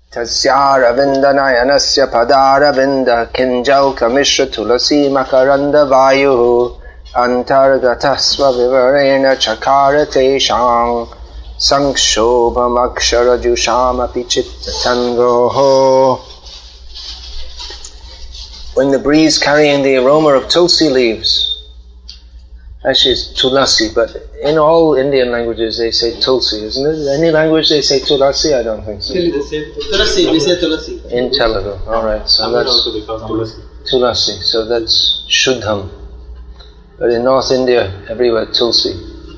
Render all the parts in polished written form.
Tasyara vindanayanasya padara vinda kinjal kamishra tulasi makaranda vayu antargatasva vivarena chakarate shang sankshobham akshara jusham api chitta tangoho. When the breeze carrying the aroma of tulsi leaves, actually it's tulasi, but in all Indian languages they say tulsi, isn't it? Any language they say tulasi? I don't think so. Tulasi, we say tulasi. In Telugu, alright, so that's tulasi, so that's shuddham. But in North India, everywhere tulsi.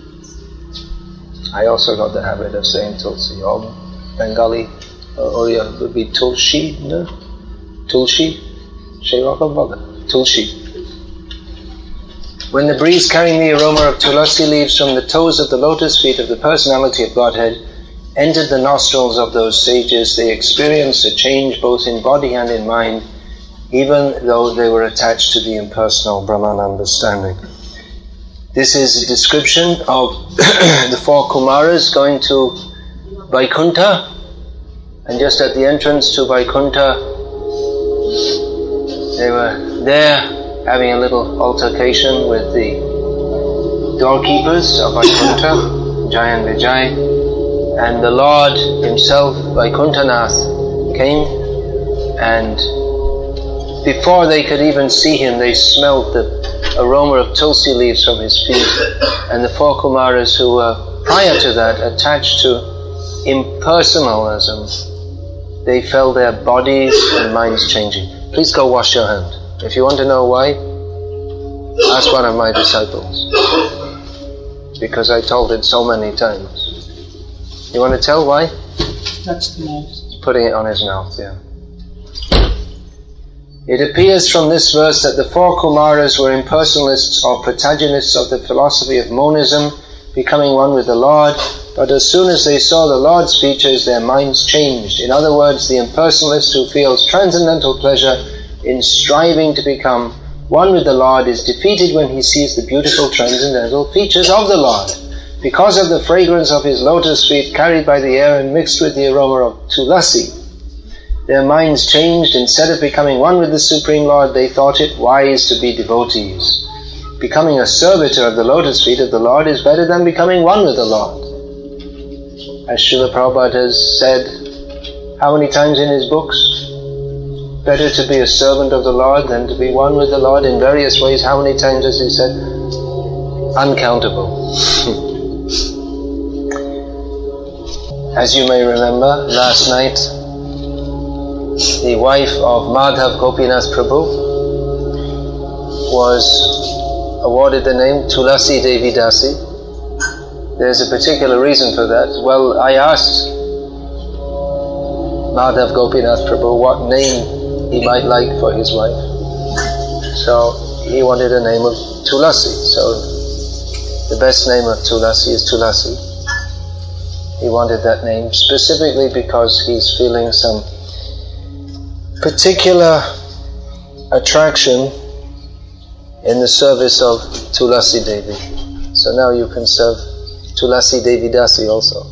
I also got the habit of saying tulsi. Or Bengali, Oriya would be tulsi, no? Tulsi? Tulsi. When the breeze carrying the aroma of tulasi leaves from the toes of the lotus feet of the personality of Godhead entered the nostrils of those sages, they experienced a change both in body and in mind, even though they were attached to the impersonal Brahman understanding. This is a description of the four Kumaras going to Vaikuntha, and just at the entrance to Vaikuntha, they were there having a little altercation with the doorkeepers of Vaikuntha, Jai and Vijay, and the Lord himself, Vaikuntanath, came, and before they could even see him, they smelled the aroma of tulsi leaves from his feet, and the four Kumaras who were prior to that attached to impersonalism, they felt their bodies and minds changing. Please go wash your hand. If you want to know why, ask one of my disciples, because I told it so many times. You want to tell why? That's the most. Putting it on his mouth, yeah. It appears from this verse that the four Kumaras were impersonalists or protagonists of the philosophy of monism, becoming one with the Lord, but as soon as they saw the Lord's features, their minds changed. In other words, the impersonalist who feels transcendental pleasure in striving to become one with the Lord is defeated when he sees the beautiful transcendental features of the Lord. Because of the fragrance of his lotus feet carried by the air and mixed with the aroma of tulasi, their minds changed. Instead of becoming one with the Supreme Lord, they thought it wise to be devotees. Becoming a servitor of the lotus feet of the Lord is better than becoming one with the Lord. As Srila Prabhupada has said how many times in his books? Better to be a servant of the Lord than to be one with the Lord in various ways. How many times has he said? Uncountable. As you may remember, last night, the wife of Madhav Gopinath Prabhu was awarded the name Tulasi Devi Dasi. There's a particular reason for that. Well, I asked Madhav Gopinath Prabhu what name he might like for his wife. So he wanted a name of Tulasi. So the best name of Tulasi is Tulasi. He wanted that name specifically because he's feeling some particular attraction in the service of Tulasi Devi. So now you can serve Tulasi Devi Dasi also.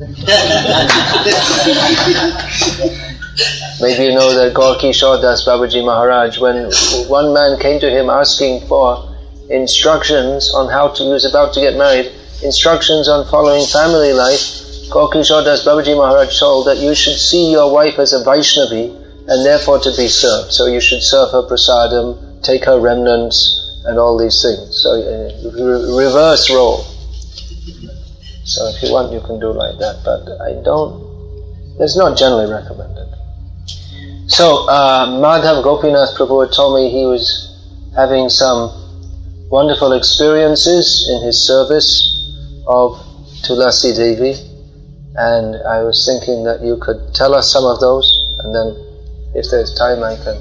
Maybe you know that Gaur Kishore Das Babaji Maharaj, when one man came to him asking for instructions on how to, he was about to get married, instructions on following family life, Gaur Kishore Das Babaji Maharaj told that you should see your wife as a Vaishnavi and therefore to be served. So you should serve her prasadam, take her remnants, and all these things. So reverse role. So if you want, you can do like that, but it's not generally recommended. So Madhav Gopinath Prabhu had told me he was having some wonderful experiences in his service of Tulasi Devi, and I was thinking that you could tell us some of those, and then if there's time I can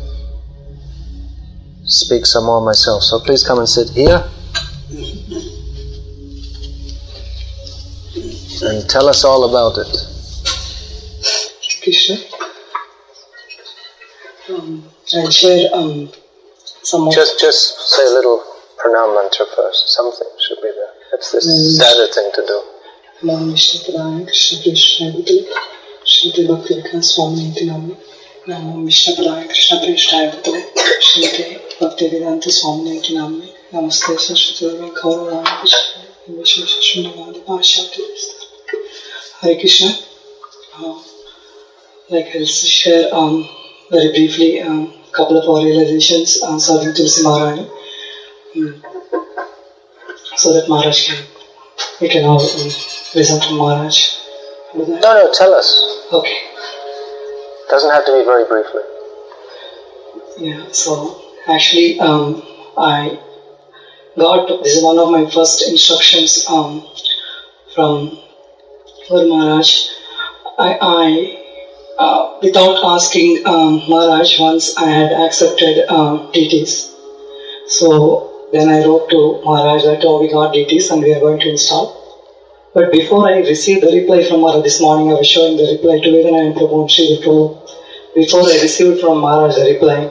speak some more myself. So please come and sit here and tell us all about it. Krishna. I'll share some of... Just say a little pranam mantra first. Something should be there. That's the standard thing to do. Namo Vishnu Purana Krishna Krishna Shrimati Bhakti Vikas Swami iti namni. Namo Vishnu Padaya Krishna Preshthaya Bhutale. Shrimati Bhakti Vedanta Swami iti namni. Namaste Saraswati Devi Gauranga Krishna. Vishesha Shunyavadi Bhashyati Vistar. Hare Krishna. Like I'll share very briefly couple of our realizations serving Tulsi Maharani. So that Maharaj we can all listen to Maharaj. No, tell us. Okay. Doesn't have to be very briefly. Yeah, so actually I got, this is one of my first instructions from Guru Maharaj. I without asking Maharaj, once I had accepted deities. So then I wrote to Maharaj that we got deities and we are going to install. But before I received the reply from Maharaj this morning, I was showing the reply to Vedana Prabhu and Sri Prabhu. Before I received from Maharaj the reply,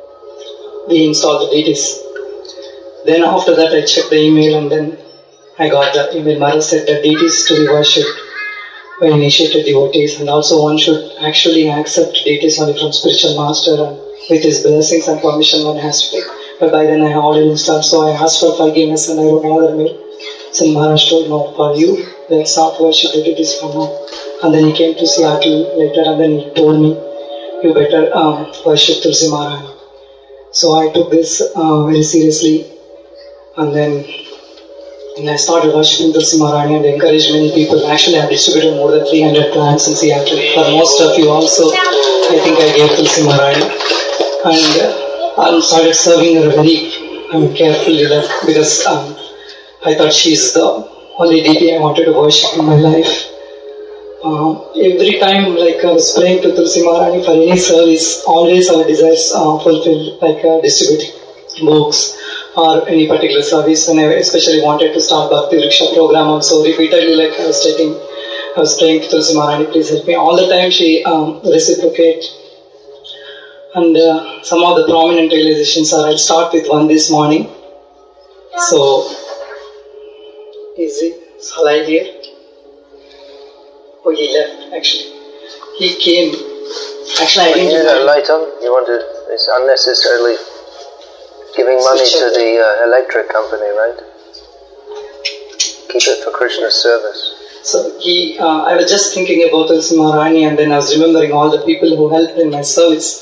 we installed the deities. Then after that I checked the email and then I got the email. Maharaj said that deities to be worshipped by initiated devotees, and also one should actually accept deities only from spiritual master, and with his blessings and permission one has to take. But by then I had already installed, so I asked for forgiveness and I wrote another mail. So Maharaj told, no, for you, let's not worship the deities from now. And then he came to Seattle later and then he told me, you better worship Tulsi Maharani. So I took this very seriously, and then I started worshipping Tulsi Maharani and encouraged many people. Actually, I distributed more than 300 plants in Seattle. For most of you also, I think I gave Tulsi Maharani. And started serving her very carefully because I thought she's the only deity I wanted to worship in my life. Every time I was praying to Tulsi Maharani for any service, always our desires fulfilled, distributing books or any particular service. And I especially wanted to start Bhakti Vriksha program also. Repeatedly, I was praying to Tulsi Maharani, please help me. All the time she reciprocated. And some of the prominent realizations are, I'll start with one this morning. So, is it Salai here? Oh, he left actually. He came. Actually, I didn't. You need that light on? You want to? It's unnecessarily giving money to the electric company, right? Keep it for Krishna's service. So I was just thinking about Tulsi Maharani, and then I was remembering all the people who helped in my service.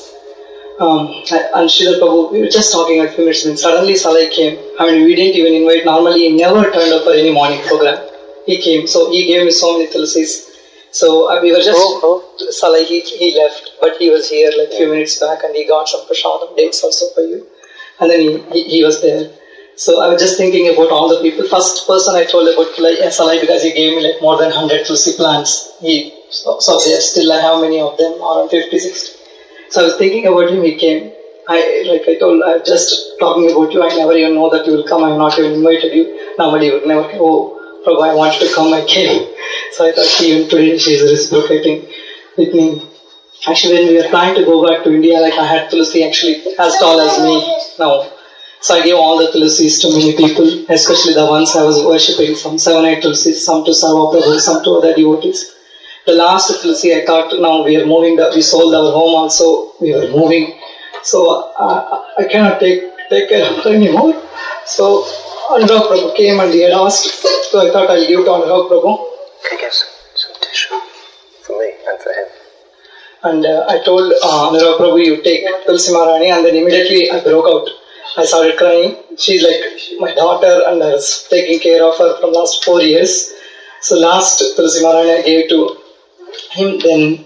And Sridhar Prabhu, we were just talking a few minutes, and suddenly Salai came. We didn't even invite. Normally, he never turned up for any morning program. He came, so he gave me so many Tulsis. So we were just, Salai, he left, but he was here a few minutes back, and he got some prasadam dates also for you. And then he was there. So I was just thinking about all the people. First person I told about Salai because he gave me more than 100 Tulsi plants. So there still I have many of them, around 50, 60. So I was thinking about him, he came. I was just talking about you, I never even know that you will come, I have not even invited you. Normally you would never come, oh Prabhu, I wanted to come, I came. So I thought even today she is reciprocating with me. Actually when we were planning to go back to India, I had Tulsi actually as tall as me now. So I gave all the Tulsis to many people, especially the ones I was worshipping, some 7-8 Tulsis, some to Sarva Prabhu, some to other devotees. The last Tulsi I thought, now we are moving, we sold our home also, we were moving. So I cannot take care of her anymore. So Anurag Prabhu came and he had asked, so I thought I'll give to Anurag Prabhu. Can I get some tissue for me and for him? And I told Anurag Prabhu, you take Tulsi Maharani, and then immediately I broke out. I started crying. She's like my daughter and I was taking care of her from last 4 years. So last Tulsi Maharani I gave to him, then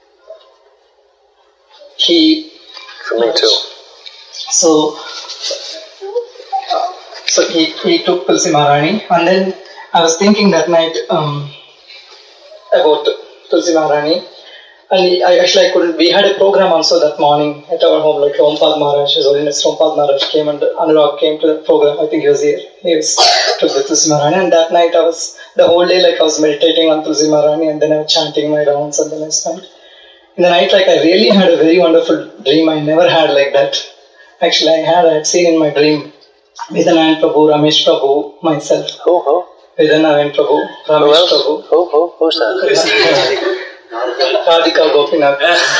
he... For me too. So he took Tulsi Maharani, and then I was thinking that night about Tulsi Maharani, and I couldn't. We had a program also that morning at our home, Rompad Maharaj, His Holiness Rompad Maharaj came, and Anurag came to the program. I think he was here. He took the Tulsi Maharani, and that night the whole day I was meditating on Tulsi Maharani, and then I was chanting my rounds, and then I spent. In the night, I really had a very wonderful dream. I never had like that. Actually, I had seen in my dream Vedana Prabhu, Ramesh Prabhu, myself. Who? Vedana Prabhu, Ramesh Prabhu. Who's that? Radhika Gopinath,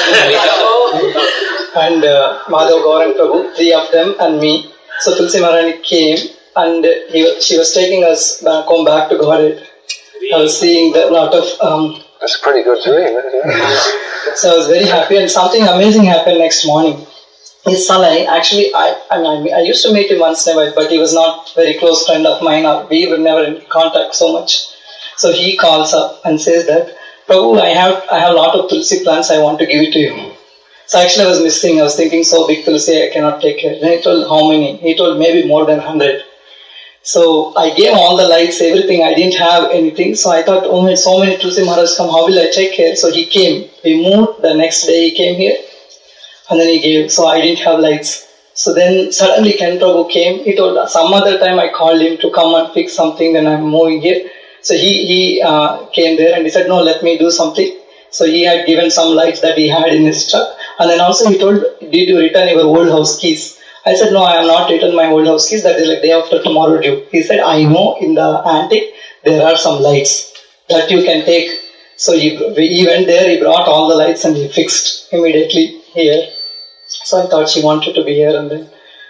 and Madhav Gaurang Prabhu, 3 of them and me. So Tulsi Maharani came and she was taking us back home, back to Godhead. I was seeing a lot of... That's a pretty good dream, isn't it? So I was very happy, and something amazing happened next morning. His son, I used to meet him once in a while, but he was not a very close friend of mine, or we were never in contact so much. So he calls up and says that, Prabhu, I have a lot of Tulsi plants, I want to give it to you. So actually I was missing, I was thinking so big Tulsi I cannot take care. Then he told how many? He told maybe more than 100. So I gave all the lights, everything, I didn't have anything. So I thought, oh my, so many Tulsi Maharaj come, how will I take care? So he came, we moved, the next day he came here and then he gave, so I didn't have lights. So then suddenly Ken Prabhu came, he told some other time I called him to come and fix something, then I'm moving here. So he came there and he said, no, let me do something. So he had given some lights that he had in his truck. And then also he told, did you return your old house keys? I said, no, I have not returned my old house keys. That is like day after tomorrow due. He said, I know in the antique there are some lights that you can take. So he went there, he brought all the lights and he fixed immediately here. So I thought she wanted to be here, and then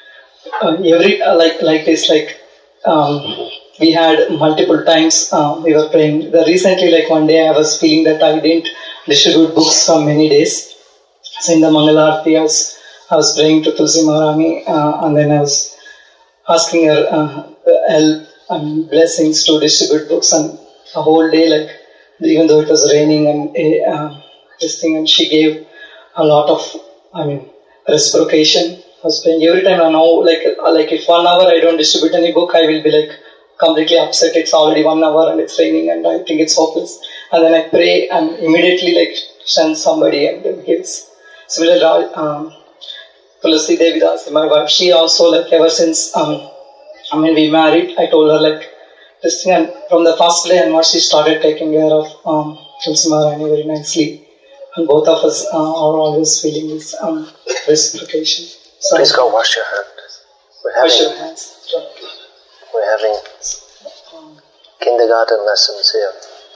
we had multiple times we were praying. Recently, one day I was feeling that I didn't distribute books for many days. So in the Mangala Aarti, I was praying to Tulsi Maharani, and then I was asking her help and blessings to distribute books, and the whole day, even though it was raining and this thing, and she gave a lot of, reciprocation. I was praying every time. I know, if 1 hour I don't distribute any book, I will be completely upset. It's already 1 hour and it's raining and I think it's hopeless. And then I pray and immediately send somebody and then gives. Similarly, Tulasi Devidasi, my wife, she also ever since we married, I told her this thing, and from the first day onwards she started taking care of Tulsi Maharani very nicely. And both of us are always feeling this reciprocation. So please go wash your hands. Wash your hands. We're having kindergarten lessons here.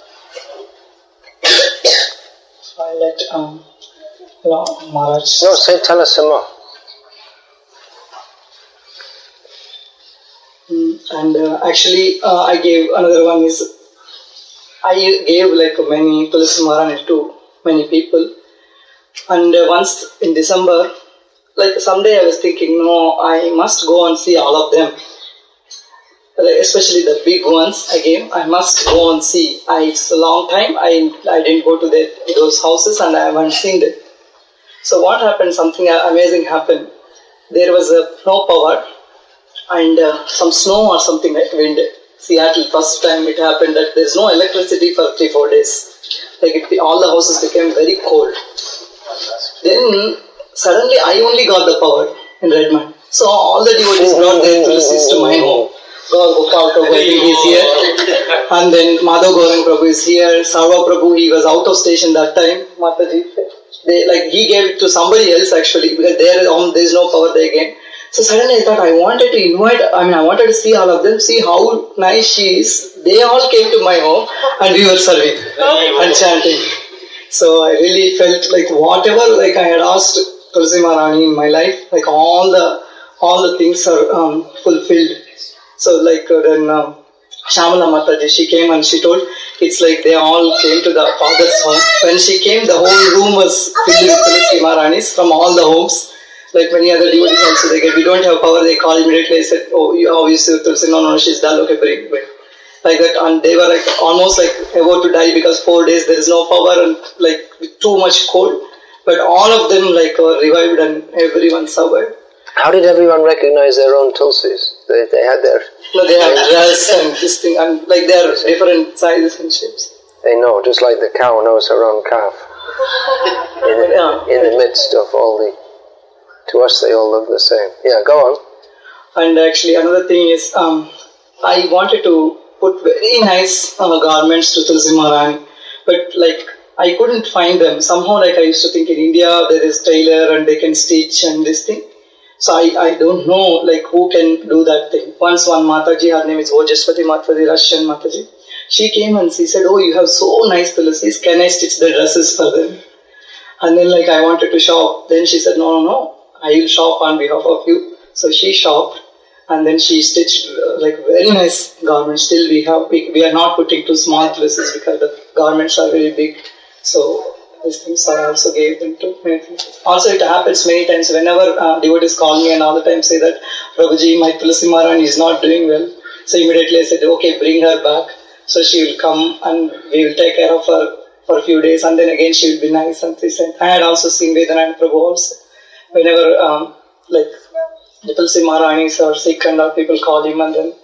So I let Maharaj... No, tell us some more. And actually, I gave another one is, I gave many Tulsi Maharani to many people. And once in December, someday I was thinking, no, I must go and see all of them. Especially the big ones again, I must go and see. It's a long time, I didn't go to those houses and I haven't seen them. So what happened, something amazing happened. There was no power and some snow or something like wind. Seattle, first time it happened that there's no electricity for 3-4 days. All the houses became very cold. Then suddenly I only got the power in Redmond. So all the devotees brought their Tulsis to my home. Gaur Gopal Prabhu is here. And then Madhav Gaurang Prabhu is here. Sarva Prabhu, he was out of station that time. Mataji, he gave it to somebody else actually, because there is no power there again. So suddenly I thought I wanted to see all of them, see how nice she is. They all came to my home and we were serving and chanting. So I really felt whatever I had asked Tulsi Maharani in my life, all the things are fulfilled. So then Shamala Mataji, she came and she told, it's they all came to the father's home. When she came, the whole room was filled with Tulsi Maharanis from all the homes. Many other devotees also, we don't have power, they call immediately. I said, oh, you obviously Tulsi, no, she's dull, okay, bring. Like that, and they were almost about to die because 4 days there is no power and too much cold. But all of them were revived and everyone survived. How did everyone recognize their own Tulsis? They had their... No, they have dress and this thing, and they are different sizes and shapes. They know, just like the cow knows her own calf. In the midst of all the... To us they all look the same. Yeah, go on. And actually another thing is, I wanted to put very nice garments to Tulsi Maharani, but I couldn't find them. Somehow I used to think in India there is tailor and they can stitch and this thing. So I don't know who can do that thing. Once one Mataji, her name is Ojaswati Mataji, Russian Mataji, she came and she said, oh, you have so nice Tulasis, can I stitch the dresses for them? And then like I wanted to shop. Then she said, no, I will shop on behalf of you. So she shopped and then she stitched like very nice garments. Still we are not putting too small Tulasis because the garments are very big. So these things I also gave them to many people. Also it happens many times whenever devotees call me and all the time say that, Prabhuji, my Tulasi Maharani is not doing well. So immediately I said, okay, bring her back. So she will come and we will take care of her for a few days and then again she will be nice and decent. I had also seen Vedananda Prabhu also. Whenever like the Tulasi Maharanis are sick and all, people call him and then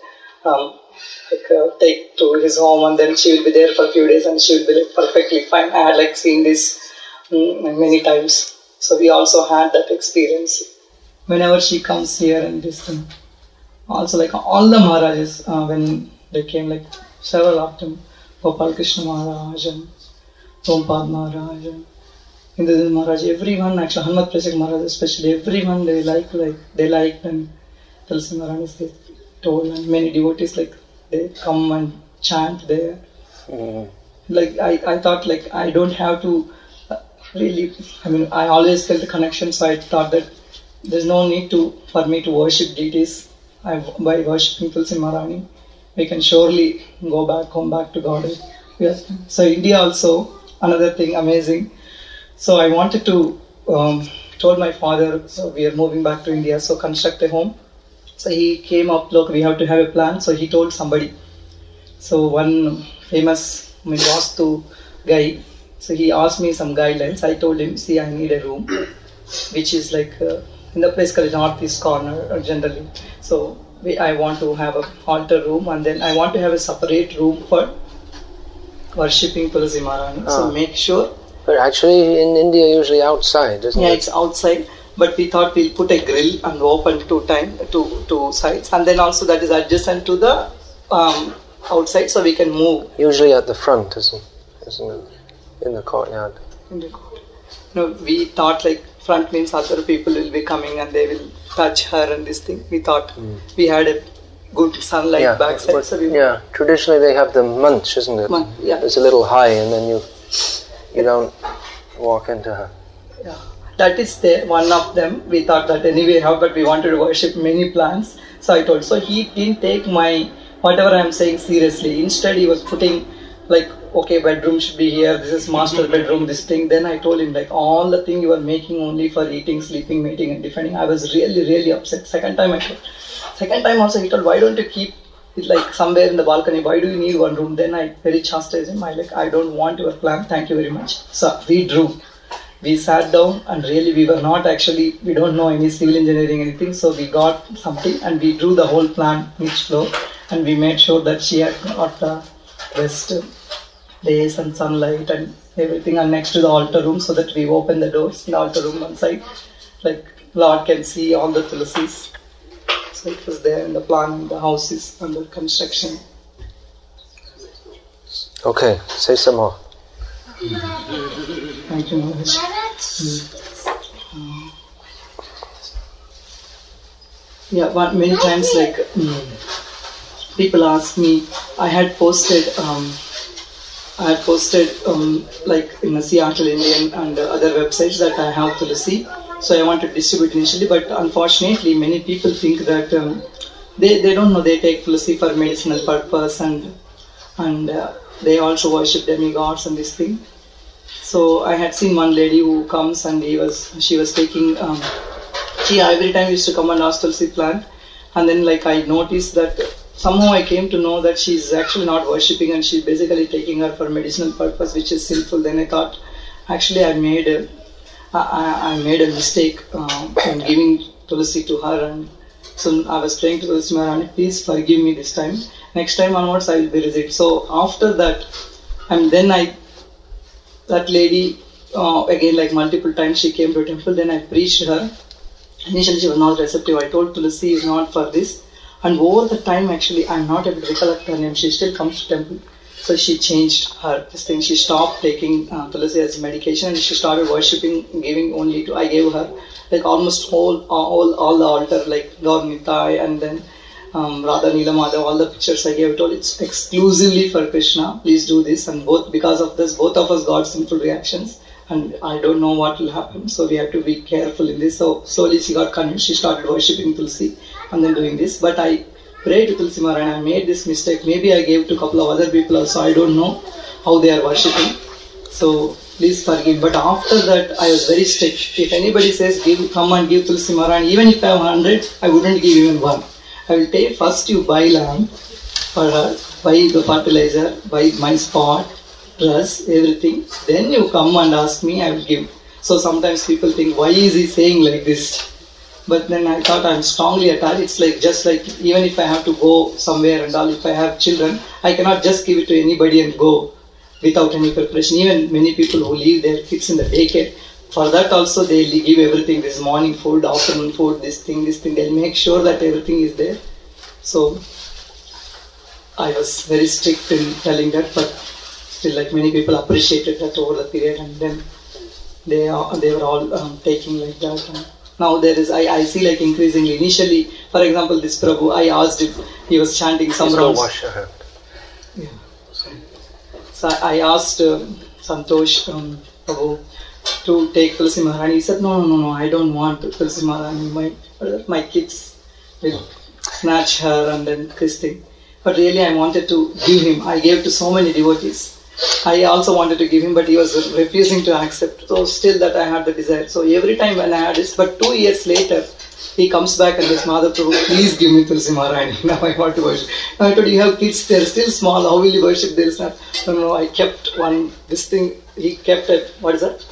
take to his home and then she will be there for a few days and she will be like perfectly fine. I had like seen this many times. So we also had that experience. Whenever she comes here and this thing. Also like all the Maharajas when they came, like several of them, Gopal Krishna Maharaj and Tompad Maharaj and Indradil Maharaj, everyone, actually Hanumat Prasad Maharaj especially, everyone they liked and Tulasi Maharanis they told, and many devotees like they come and chant there. Like I thought like I don't have to really, I always felt the connection, so I thought that there's no need for me to worship deities. By worshipping Tulasi Maharani, we can surely come back to God. Yes. So India also, another thing amazing. So I wanted to, told my father, so we are moving back to India, so construct a home. So he came up, look, we have to have a plan. So he told somebody. So one famous Vastu guy, so he asked me some guidelines. I told him, see, I need a room, which is like in the place called northeast corner generally. So I want to have a altar room and then I want to have a separate room for worshipping Tulasi Maharani. So make sure. But actually in India usually outside, isn't it? Yeah, it's outside. But we thought we'll put a grill and open two sides. And then also that is adjacent to the outside so we can move. Usually at the front, isn't it? In the courtyard. In the courtyard. No, we thought like front means other people will be coming and they will touch her and this thing. We thought we had a good sunlight backside. So traditionally they have the munch, isn't it? It's a little high and then you don't walk into her. Yeah, that is one of them. We thought that anyway, but we wanted to worship many plants. So I told. So he didn't take my whatever I am saying seriously. Instead, he was putting like, okay, bedroom should be here. This is master bedroom. This thing. Then I told him like all the thing you are making only for eating, sleeping, mating, and defending. I was really upset. Second time also he told, why don't you keep it like somewhere in the balcony? Why do you need one room? Then I very chastised him. I don't want your plan. Thank you very much. So we drew. We sat down and really we were not actually, we don't know any civil engineering anything. So we got something and we drew the whole plan each floor and we made sure that she had got the best days and sunlight and everything, and next to the altar room so that we open the doors in the altar room one side, like Lord can see all the Tulasis. So it was there in the plan. The house is under construction. Okay, say some more. Thank you, Maharaj. Many times like people ask me, I had posted like in the Seattle Indian and other websites that I have Tulasi. So I want to distribute initially, but unfortunately many people think that they don't know, they take Tulasi for medicinal purpose and they also worship demigods and this thing. So I had seen one lady who comes and she was taking, she every time used to come and ask Tulasi plant, and then like I noticed that somehow I came to know that she's actually not worshipping and she's basically taking her for medicinal purpose, which is sinful. Then I thought, actually I made a mistake in giving Tulasi to her, and so I was praying to Tulasi Maharani, please forgive me this time. Next time onwards I will be visit. So after that, and then that lady again like multiple times she came to a temple. Then I preached her. Initially she was not receptive. I told Tulasi is not for this. And over the time, actually, I'm not able to recollect her name. She still comes to temple. So she changed her this thing. She stopped taking Tulasi as medication and she started worshipping, giving only I gave her like almost all the altar, like Gaur Nitai and then Radha Neelamada, all the pictures I gave, I told it's exclusively for Krishna. Please do this. And because of this, both of us got sinful reactions. And I don't know what will happen. So we have to be careful in this. So slowly she got convinced. She started worshipping Tulsi and then doing this. But I prayed to Tulsi Maharani. I made this mistake. Maybe I gave to a couple of other people also. I don't know how they are worshipping. So please forgive. But after that, I was very strict. If anybody says, come and give Tulsi Maharani, even if I have 100, I wouldn't give even one. I will take, first you buy land for her, buy the fertilizer, buy my spot, dress, everything. Then you come and ask me, I will give. So sometimes people think, why is he saying like this? But then I thought I'm strongly attached. It's like, just like, even if I have to go somewhere and all, if I have children, I cannot just give it to anybody and go without any preparation. Even many people who leave their kids in the daycare, for that also they give everything, this morning food, afternoon food, this thing, they'll make sure that everything is there. So I was very strict in telling that, but still like many people appreciated that over the period, and then they were all taking like that. And now there is, I see like increasingly, initially, for example, this Prabhu, I asked him, he was chanting some rounds. Wash your hand. Yeah. So I asked Santosh Prabhu to take Tulsi Maharani. He said, no, I don't want Tulsi Maharani. My kids will snatch her and then this thing. But really I wanted to give him. I gave to so many devotees. I also wanted to give him, but he was refusing to accept. So still that I had the desire. So every time when I had this, but 2 years later, he comes back and says, Madhav Prabhu, please give me Tulsi Maharani. Now I want to worship. Now I told you have kids, they're still small, how will you worship? There is not. No, I kept one, this thing, he kept it, what is that?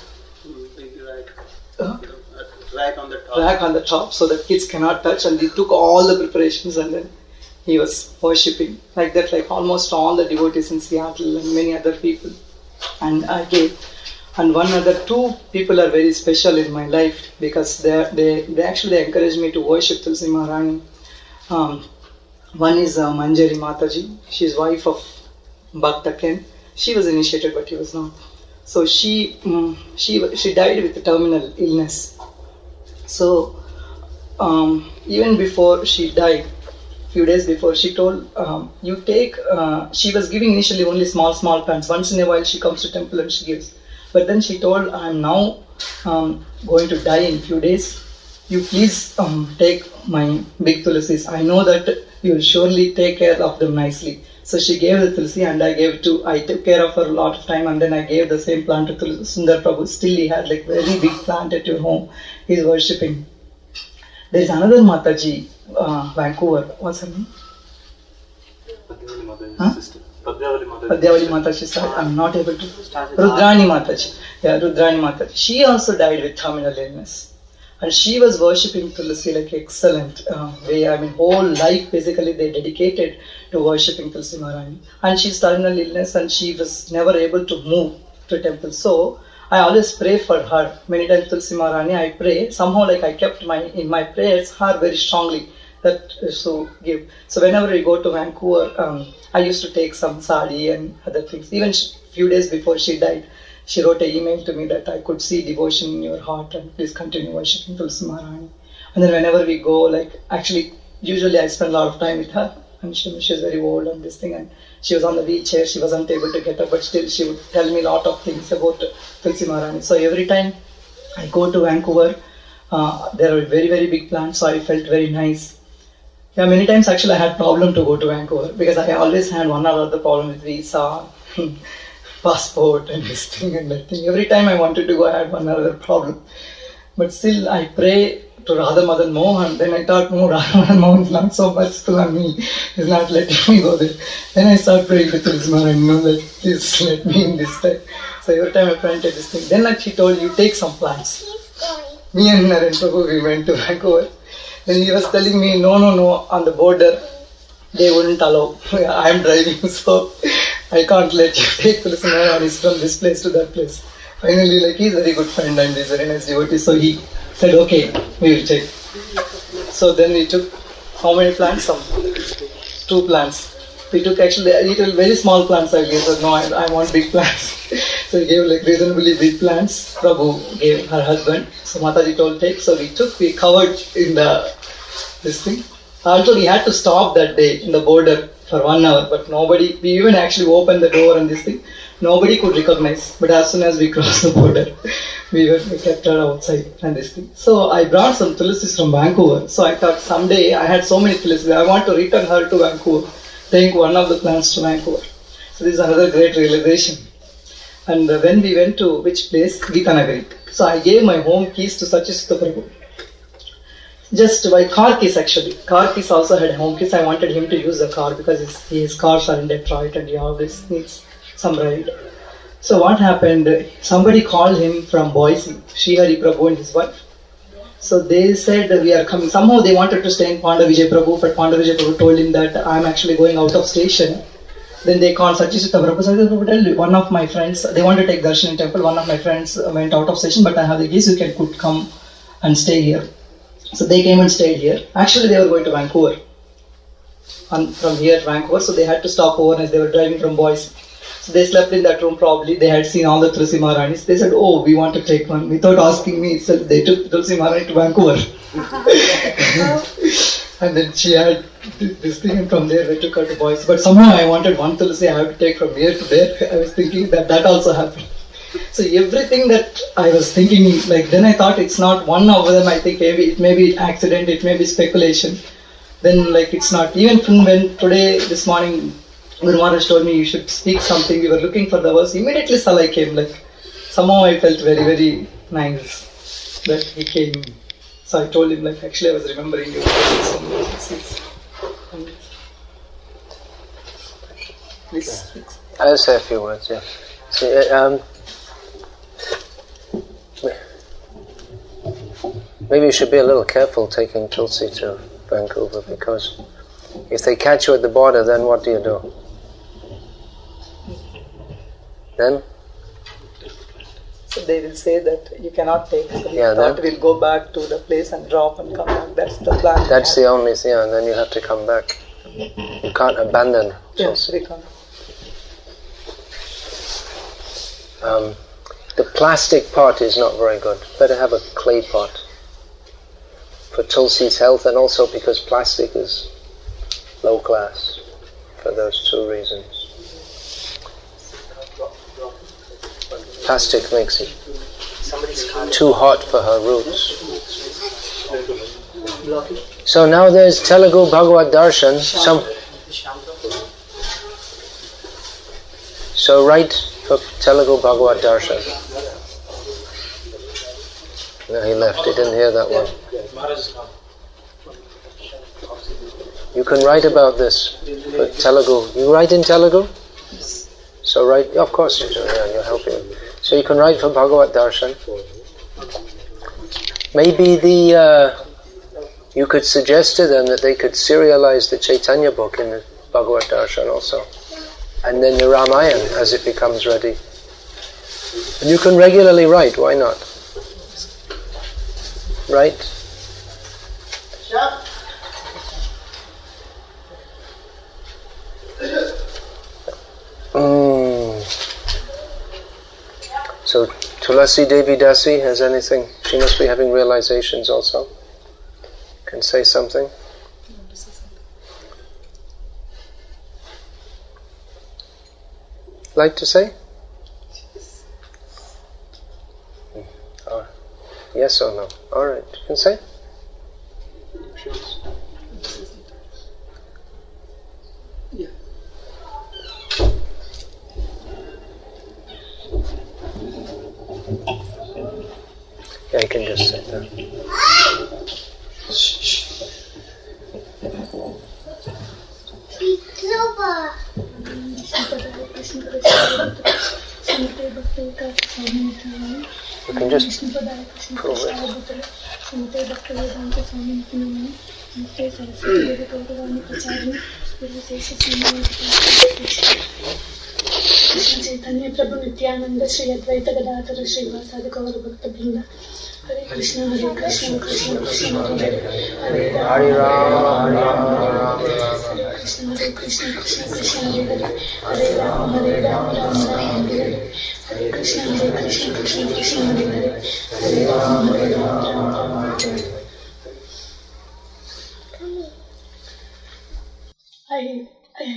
Rack on the top. Rack on the top, so that kids cannot touch, and he took all the preparations and then he was worshipping. Like that, like almost all the devotees in Seattle and many other people. And I gave. And two people are very special in my life because they actually encouraged me to worship Tulsi Maharani. One is Manjari Mataji. She's wife of Bhakta Ken. She was initiated, but he was not. So she died with a terminal illness. So even before she died, few days before, she told, she was giving initially only small plants. Once in a while she comes to temple and she gives. But then she told, I am now going to die in few days. You please take my big Tulsis. I know that you will surely take care of them nicely. So she gave the Tulsi and I took care of her a lot of time, and then I gave the same plant to Sundar Prabhu. Still he had like very big plant at your home. He's worshipping. There is another Mataji, Vancouver. What's her name? Padyavali Mataji. She said, I'm not able to. Rudrani Mataji. Yeah, Rudrani Mataji. She also died with terminal illness. And she was worshipping Tulsi like excellent way. I mean, whole life basically they dedicated to worshipping Tulsi Maharani. And she's terminal illness and she was never able to move to temple. So I always pray for her. Many times Tulsi Maharani, I pray. Somehow like I kept in my prayers her very strongly. So whenever we go to Vancouver, I used to take some sari and other things. Even few days before she died, she wrote an email to me that I could see devotion in your heart and please continue worshipping Tulsi Maharani. And then whenever we go, usually I spend a lot of time with her, and she's very old and this thing, and she was on the wheelchair, she wasn't able to get up, but still she would tell me a lot of things about Tulsi Maharani. So every time I go to Vancouver, there are very, very big plants, so I felt very nice. Yeah, many times actually I had problem to go to Vancouver because I always had one or other problem with visa, passport and this thing and that thing. Every time I wanted to go, I had one or other problem. But still I pray to Radha Madan Mohan. Then I thought, no, Radha Madan Mohan is not so much to me. He's not letting me go there. Then I started praying to Tulsi Maharani, please let me in this time. So every time I planted this thing. Then she told, you take some plants. Me and Naren Prabhu, we went to Vancouver. Then he was telling me, no, on the border, they wouldn't allow. I am driving, so I can't let you take Tulsi Maharani from this place to that place. Finally, he's a very good friend and he's a very nice devotee, so he said, okay, we will check. So then we took, how many plants? 2 plants. We took actually very small plants, I guess. No, I want big plants. So he gave reasonably big plants. Prabhu gave her husband. So Mataji told take. So we covered in this thing. Also, we had to stop that day in the border for 1 hour, but nobody, we even actually opened the door and this thing, nobody could recognize. But as soon as we crossed the border, we kept her outside and this thing. So I brought some tulisis from Vancouver. So I thought someday, I had so many tulisis, I want to return her to Vancouver, take one of the plants to Vancouver. So this is another great realization. And when we went to which place? Gitanagari. So I gave my home keys to Sachishita Prabhu. Just by car keys actually. Car keys also had home keys. I wanted him to use the car because his cars are in Detroit and he always needs some ride. So what happened? Somebody called him from Boise, Sri Hari Prabhu and his wife. So they said we are coming. Somehow they wanted to stay in Panda Vijay Prabhu, but Panda Vijay Prabhu told him that I am actually going out of station. Then they called Sachishita Prabhu. Sachishita Prabhu told one of my friends, they want to take darshan in temple. One of my friends went out of station, but I have the keys, you could come and stay here. So they came and stayed here. Actually, they were going to Vancouver. From here, Vancouver. So they had to stop over as they were driving from Boise. So they slept in that room probably. They had seen all the Tulsi Maharanis. They said, oh, we want to take one. Without asking me, so they took Tulsi Maharani to Vancouver. And then she had this thing, and from there they took her to Boise. But somehow I wanted one Tulsi I have to take from here to there. I was thinking that also happened. So everything that I was thinking, like then I thought it's not one of them. I think maybe it may be accident, it may be speculation. Then like it's not. Even when today, this morning, Guru Maharaj told me you should speak something. We were looking for the verse. Immediately Salai came. Like somehow I felt very, very nice that he came. So I told him like actually I was remembering you. Please. I'll say a few words. Yeah. See, maybe you should be a little careful taking Tulsi to Vancouver, because if they catch you at the border, then what do you do? Then? So they will say that you cannot take. So we thought we'll go back to the place and drop and come back. That's the plan. That's the only thing, and then you have to come back. You can't abandon Tulsi. Yes, we can't. The plastic pot is not very good. Better have a clay pot for Tulsi's health, and also because plastic is low class for those two reasons. Plastic makes it too hot for her roots. So now there's Telugu Bhagavad Darshan. So write for Telugu Bhagavad Darshan. No, he left. He didn't hear that one. You can write about this for Telugu. You write in Telugu? So write. Of course you do. Yeah, you're helping. So you can write for Bhagavad Darshan. Maybe you could suggest to them that they could serialize the Chaitanya book in the Bhagavad Darshan also, and then the Ramayana as it becomes ready. And you can regularly write. Why not? Right? So Tulasi Devi Dasi has anything? She must be having realizations also. Can say something? Like to say? Yes or no? Alright, you can say? Yeah. Yeah, you can just sit there. You can just prove it. Chaitanya Prabhu Nityananda Shri Advaita Gadadhara Srivasadi Gaura Bhakta Brinda Hare Krishna Krishna Krishna Hare Hare Hare Rama Hare Krishna Krishna Krishna Hare Hare Rama Rama Hare Hare Krishna Krishna Krishna Hare Hare Rama Rama Hare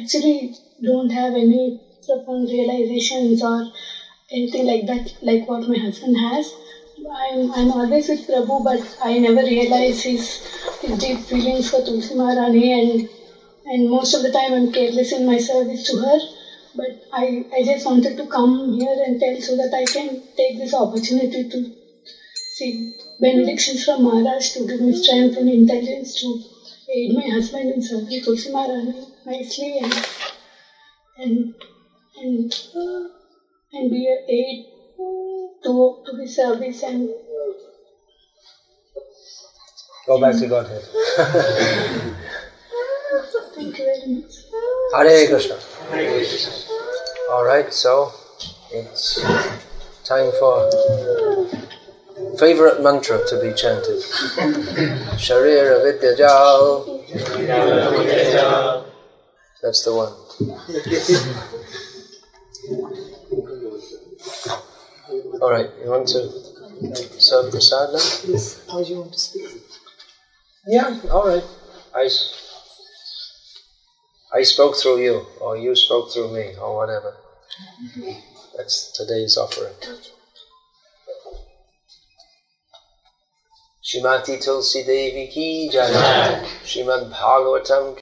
actually don't have any profound realizations or anything like that, like what my husband has. I'm always with Prabhu, but I never realize his deep feelings for Tulsi Maharani, and most of the time I'm careless in my service to her. But I just wanted to come here and tell so that I can take this opportunity to seek benedictions from Maharaj to give me strength and intelligence to aid my husband in serving Tulsi Maharani nicely and be an aid to his service and go back to Godhead. Thank you very much. Hare Krishna. Alright, so it's time for favorite mantra to be chanted. Sharira Vidyajal. That's the one. Alright, you want to serve prasad now? Yes. How do you want to speak? Yeah, alright. I spoke through you, or you spoke through me, or whatever. That's today's offering. Shrimati Tulsi Devi ki jai. Srimad Bhagavatam